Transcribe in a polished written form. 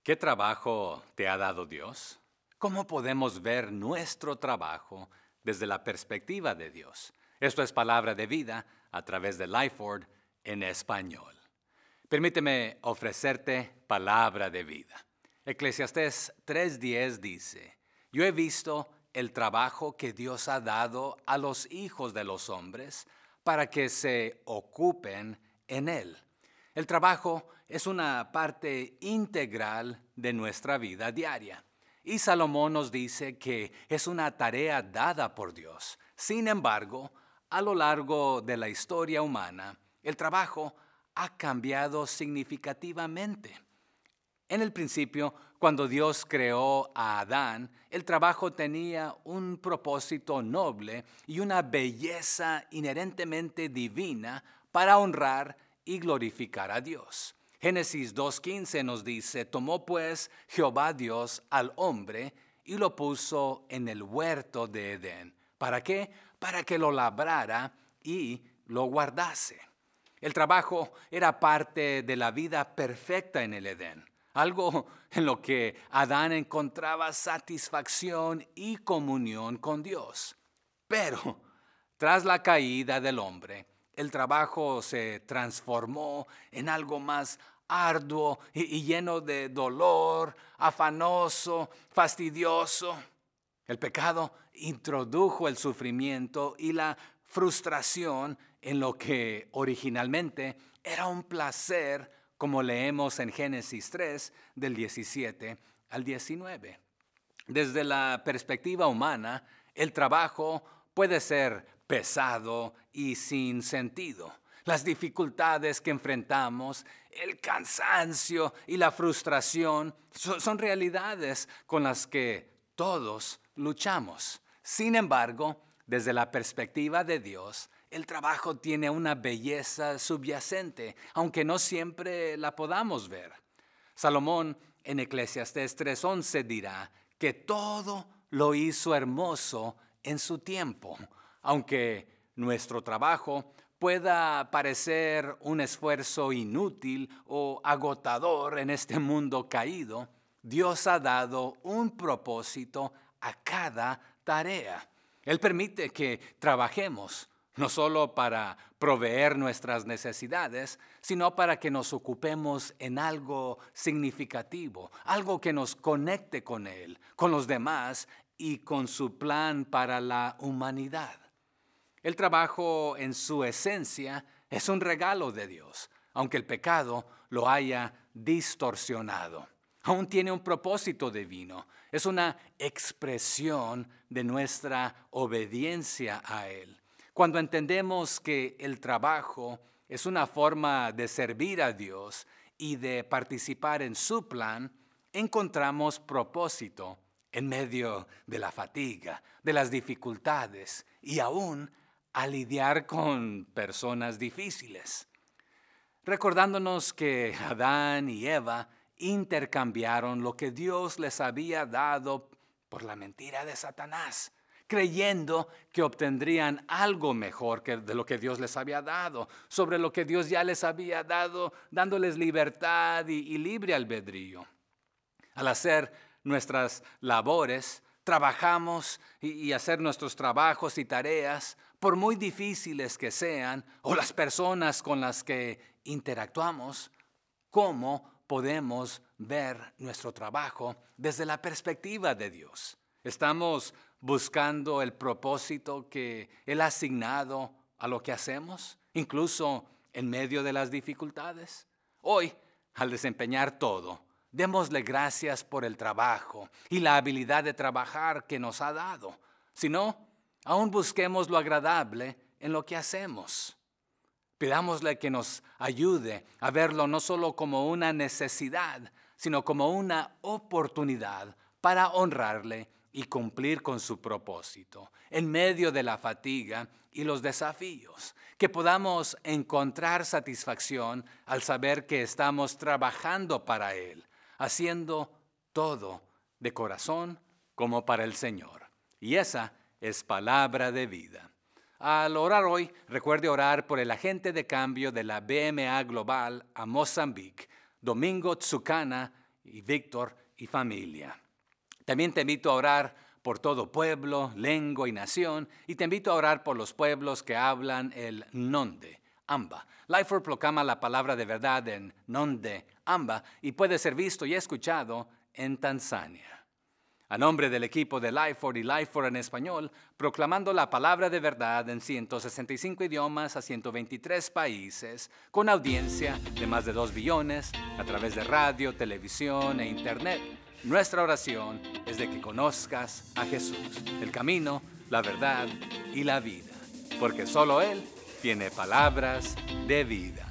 ¿Qué trabajo te ha dado Dios? ¿Cómo podemos ver nuestro trabajo desde la perspectiva de Dios? Esto es Palabra de Vida a través de Lifeword en español. Permíteme ofrecerte palabra de vida. Eclesiastés 3:10 dice: Yo he visto el trabajo que Dios ha dado a los hijos de los hombres para que se ocupen en él. El trabajo es una parte integral de nuestra vida diaria. Y Salomón nos dice que es una tarea dada por Dios. Sin embargo, a lo largo de la historia humana, el trabajo ha cambiado significativamente. En el principio, cuando Dios creó a Adán, el trabajo tenía un propósito noble y una belleza inherentemente divina para honrar y glorificar a Dios. Génesis 2:15 nos dice: Tomó pues Jehová Dios al hombre y lo puso en el huerto de Edén. ¿Para qué? Para que lo labrara y lo guardase. El trabajo era parte de la vida perfecta en el Edén, algo en lo que Adán encontraba satisfacción y comunión con Dios. Pero tras la caída del hombre, el trabajo se transformó en algo más arduo y lleno de dolor, afanoso, fastidioso. El pecado introdujo el sufrimiento y la frustración en lo que originalmente era un placer, como leemos en Génesis 3, del 17 al 19. Desde la perspectiva humana, el trabajo puede ser pesado y sin sentido. Las dificultades que enfrentamos, el cansancio y la frustración son realidades con las que todos luchamos. Sin embargo, desde la perspectiva de Dios, el trabajo tiene una belleza subyacente, aunque no siempre la podamos ver. Salomón en Eclesiastés 3:11 dirá que todo lo hizo hermoso en su tiempo. Aunque nuestro trabajo pueda parecer un esfuerzo inútil o agotador en este mundo caído, Dios ha dado un propósito a cada tarea. Él permite que trabajemos, no solo para proveer nuestras necesidades, sino para que nos ocupemos en algo significativo, algo que nos conecte con Él, con los demás y con su plan para la humanidad. El trabajo en su esencia es un regalo de Dios, aunque el pecado lo haya distorsionado. Aún tiene un propósito divino. Es una expresión de nuestra obediencia a Él. Cuando entendemos que el trabajo es una forma de servir a Dios y de participar en su plan, encontramos propósito en medio de la fatiga, de las dificultades y aún a lidiar con personas difíciles. Recordándonos que Adán y Eva intercambiaron lo que Dios les había dado por la mentira de Satanás, creyendo que obtendrían algo mejor que de lo que Dios les había dado, sobre lo que Dios ya les había dado, dándoles libertad y libre albedrío. Al hacer nuestras labores, trabajamos y hacer nuestros trabajos y tareas, por muy difíciles que sean, o las personas con las que interactuamos, ¿cómo podemos ver nuestro trabajo desde la perspectiva de Dios? ¿Estamos buscando el propósito que Él ha asignado a lo que hacemos, incluso en medio de las dificultades? Hoy, al desempeñar todo, démosle gracias por el trabajo y la habilidad de trabajar que nos ha dado. Si no, aún busquemos lo agradable en lo que hacemos. Pidámosle que nos ayude a verlo no solo como una necesidad, sino como una oportunidad para honrarle y cumplir con su propósito en medio de la fatiga y los desafíos. Que podamos encontrar satisfacción al saber que estamos trabajando para Él, haciendo todo de corazón como para el Señor. Y esa es palabra de vida. Al orar hoy, recuerde orar por el agente de cambio de la BMA Global a Mozambique, Domingo Tsukana, y Víctor y familia. También te invito a orar por todo pueblo, lengua y nación, y te invito a orar por los pueblos que hablan el Nonde, Amba. Lifeword proclama la palabra de verdad en Nonde, Amba, y puede ser visto y escuchado en Tanzania. A nombre del equipo de Lifeword y Lifeword en español, proclamando la palabra de verdad en 165 idiomas a 123 países, con audiencia de más de 2 billones, a través de radio, televisión e internet, nuestra oración es de que conozcas a Jesús, el camino, la verdad y la vida, porque solo Él tiene palabras de vida.